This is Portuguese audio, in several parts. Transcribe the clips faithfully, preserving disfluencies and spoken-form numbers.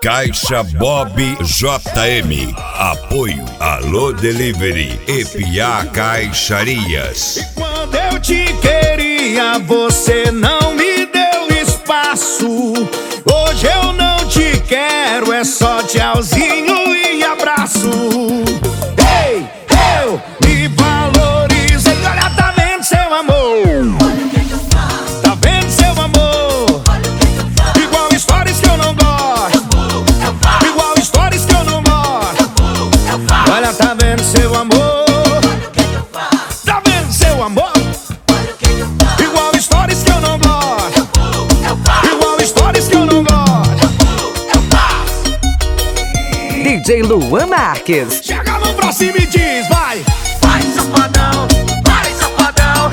Caixa Bob J M. Apoio Alô Delivery e Piá Caixarias. E quando eu te queria, você não me deu espaço. Hoje eu não te quero, é só tchauzinho e abraço. Ei, eu me valorizei, olha, tá vendo seu amor? Olha o que que eu faço. Tá vendo seu amor? Olha o que que eu faço. Igual stories que eu não gosto. Eu pulo, eu faço. Igual stories que eu não gosto. Eu pulo, eu faço. Olha, tá vendo seu amor? Olha o que que eu faço. Tá vendo seu amor? Olha o que que eu faço. Igual stories que eu não gosto. Eu pulo, eu faço. Igual stories que eu não gosto. Eu pulo, eu faço. D J Luan Marques. Chega a mão pra cima e diz, vai. Vai, safadão. Vai, safadão.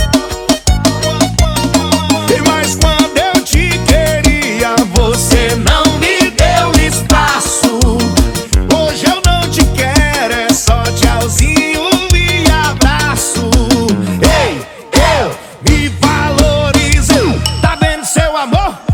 E mais quando eu te queria, você não me deu espaço. Hoje eu não te quero, é só tchauzinho e abraço. Ei, eu me valorizei. Tá vendo seu amor?